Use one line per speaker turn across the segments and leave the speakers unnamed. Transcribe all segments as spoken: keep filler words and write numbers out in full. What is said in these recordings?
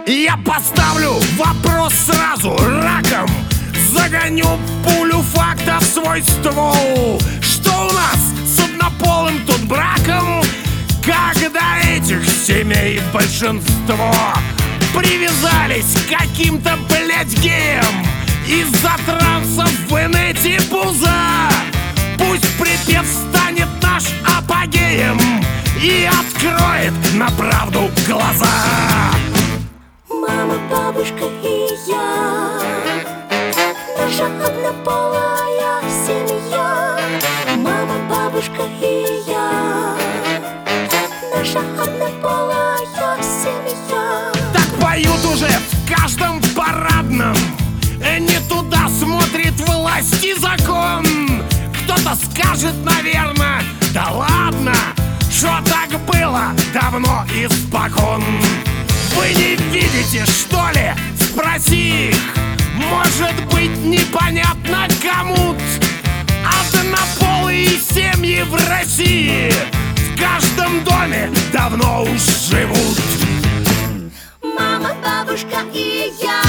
Я поставлю вопрос сразу раком, загоню пулю факта в свой ствол. Что у нас с однополым тут браком, когда этих семей большинство привязались к каким-то, блядь, геям из-за трансов в инете пуза? Пусть припев станет наш апогеем и откроет на правду глаза.
Мама, бабушка и я, наша однополая семья. Мама, бабушка и я, наша однополая семья.
Так поют уже в каждом парадном, не туда смотрит власть и закон. Кто-то скажет, наверное, да ладно, что так было давно испокон. Вы не видите, что ли? Спроси их. Может быть, непонятно кому-то. Однополые семьи в России в каждом доме давно уж живут.
Мама, бабушка и я,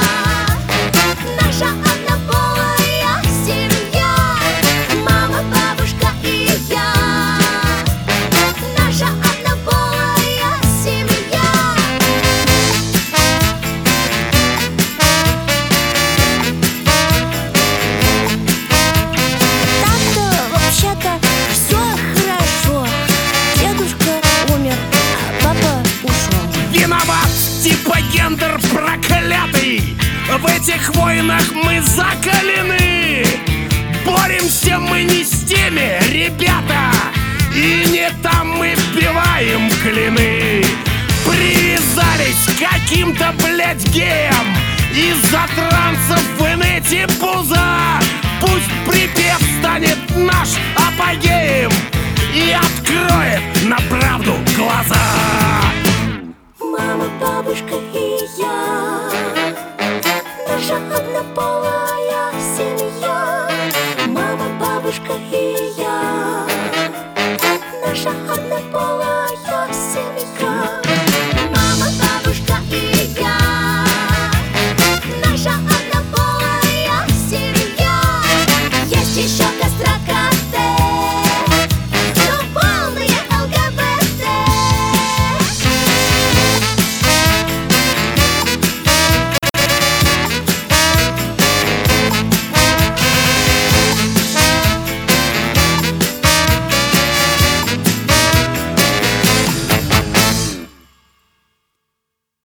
наша однополая семья. Мама, бабушка и я, наша однополая семья. Так-то, вообще-то, все хорошо. Дедушка умер, а папа ушел.
Виноват типа гендер проклятый. В этих войнах мы закалены. Боремся мы не с теми, ребята, и не там мы вбиваем клины. Привязались к каким-то, блядь, геям из-за трансов в инете пуза. Пусть припев станет наш апогеем и откроет на правду глаза.
Мама, бабушка и